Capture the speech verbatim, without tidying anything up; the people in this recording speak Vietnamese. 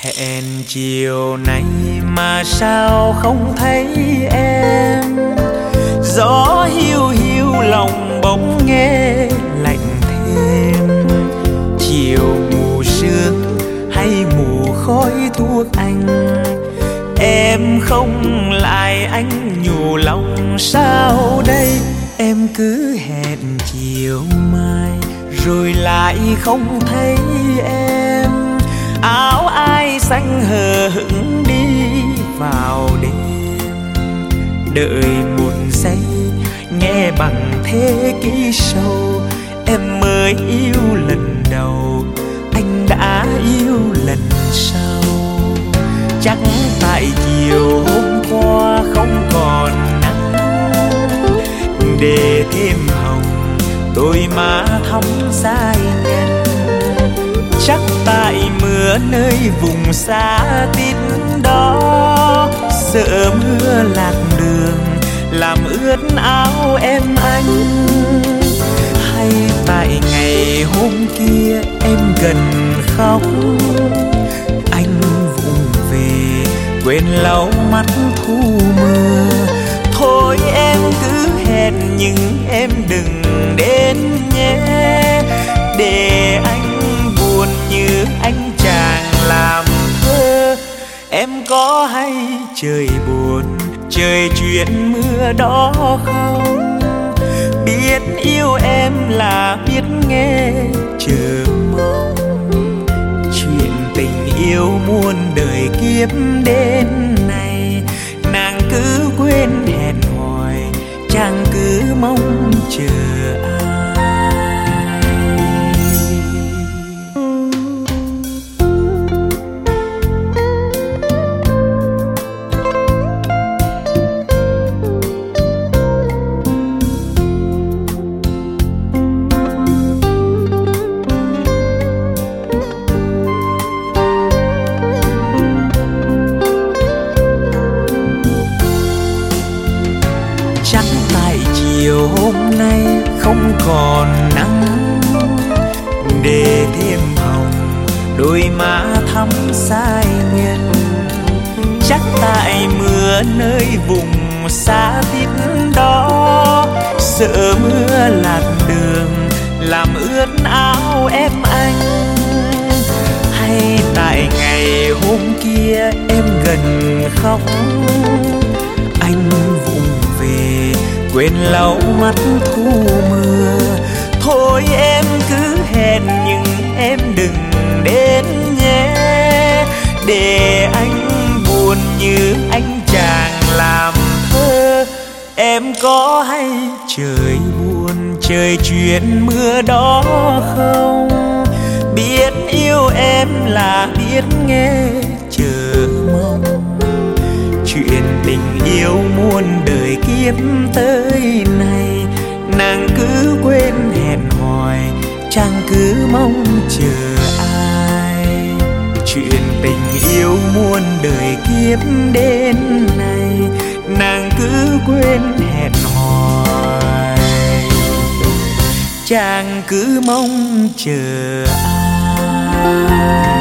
Hẹn chiều nay mà sao không thấy em, gió hiu hiu lòng bỗng nghe lạnh thêm. Chiều mù sương hay mù khói thuốc anh, em không lại anh nhủ lòng sao đây. Em cứ hẹn chiều mai rồi lại không thấy em, áo ai xanh hờ hững đi vào đêm. Đợi một giây nghe bằng thế kỷ sâu, em mới yêu lần đầu, anh đã yêu lần sau. Chắc tại chiều hôm qua không còn nắng, để thêm hồng đôi má thắm dai nhân. Chắc tại mưa nơi vùng xa tít đó, sợ mưa lạc đường làm ướt áo em anh. Hay tại ngày hôm kia em gần khóc, anh vụng về quên lau mắt thu mưa. Thôi em cứ hẹn nhưng em đừng đến nhé, để anh buồn như anh chàng làm thơ. Em có hay trời buồn trời chuyện mưa đó không? Biết yêu em là biết nghe chờ mong, chuyện tình yêu muôn đời kiếp đến nay. Nàng cứ quên hẹn hoài, chàng cứ mong chờ ai. Chắc tại chiều hôm nay không còn nắng, để thêm hồng đôi má thắm dai nhân. Chắc tại mưa nơi vùng xa tít đó, sợ mưa lạc đường làm ướt áo em anh. Hay tại ngày hôm kia em gần khóc, anh vụng về quên lau mắt thu mưa. Thôi em cứ hẹn nhưng em đừng đến nhé, để anh buồn như anh chàng làm thơ. Em có hay trời buồn trời chuyện mưa đó không? Biết yêu em là biết nghe chờ mong, chuyện tình yêu muôn đời kiếp tới nay. Nàng cứ quên hẹn hoài, chàng cứ mong chờ ai. Chuyện tình yêu muôn đời kiếp đến nay, nàng cứ quên hẹn hoài, chàng cứ mong chờ ai.